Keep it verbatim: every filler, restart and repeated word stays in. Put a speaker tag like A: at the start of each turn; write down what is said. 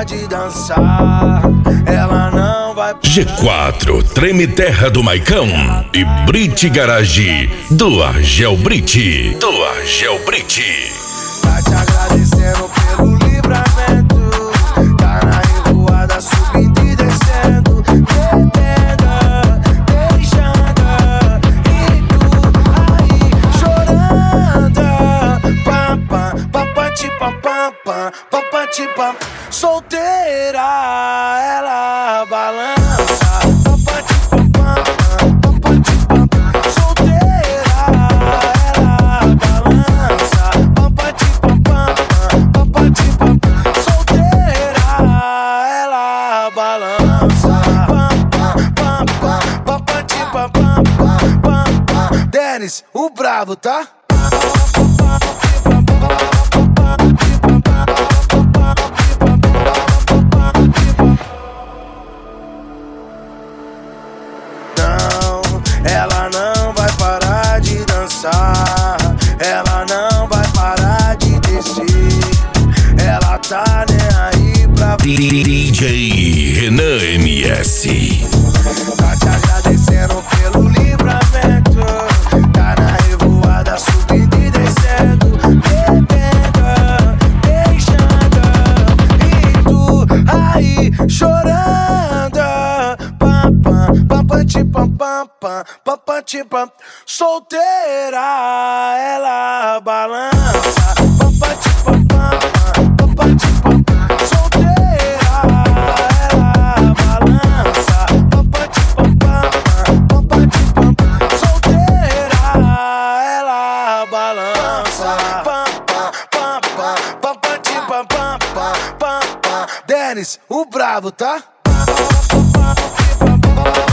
A: de dançar. Ela não vai parar.
B: G quatro, Treme Terra do Maicão e Brit Garage do Argel Brit. Do Argel Brit.
A: Tá te agradecendo pelo livramento. Tá na revoada subindo e descendo, bebendo, beijando, e tu aí chorando. Pam, pam, pam, pam, ti, pam, pam, pam, pam, pam, ti, pam. Solteira, ela balança. Pam, pam, ti, pam, pam, pam, pam, ti, pam. Solteira, ela balança. Pam, pam, ti, pam, pam, pam, pam, ti, pam. Solteira, ela balança. Pam, pam, pam, pam, pam, pam, ti, pam, pam, pam, pam, pam. Dennis, o bravo, tá? Ela não vai parar de dançar. Ela não vai parar de descer. Ela tá nem aí pra
B: D J Renan M S.
A: Tá te agradecendo pelo livramento. Tá na revoada subindo e descendo, bebendo, beijando, e tu aí chorando. Pam, pam, pam, pam, ti, pam, pam, pam, pam, pam, ti, pam. Solteira, ela balança. Pam, pam, ti, pam, pam, pam, pam, pam, ti, pam. Solteira, ela balança. Pam, pam, ti, pam, pam, pam, pam, pam, ti, pam. Solteira, ela balança. Pam, pam, pam, pam, pam, pam, ti, pam, pam, pam, pam, pam. Dennis, o bravo, tá?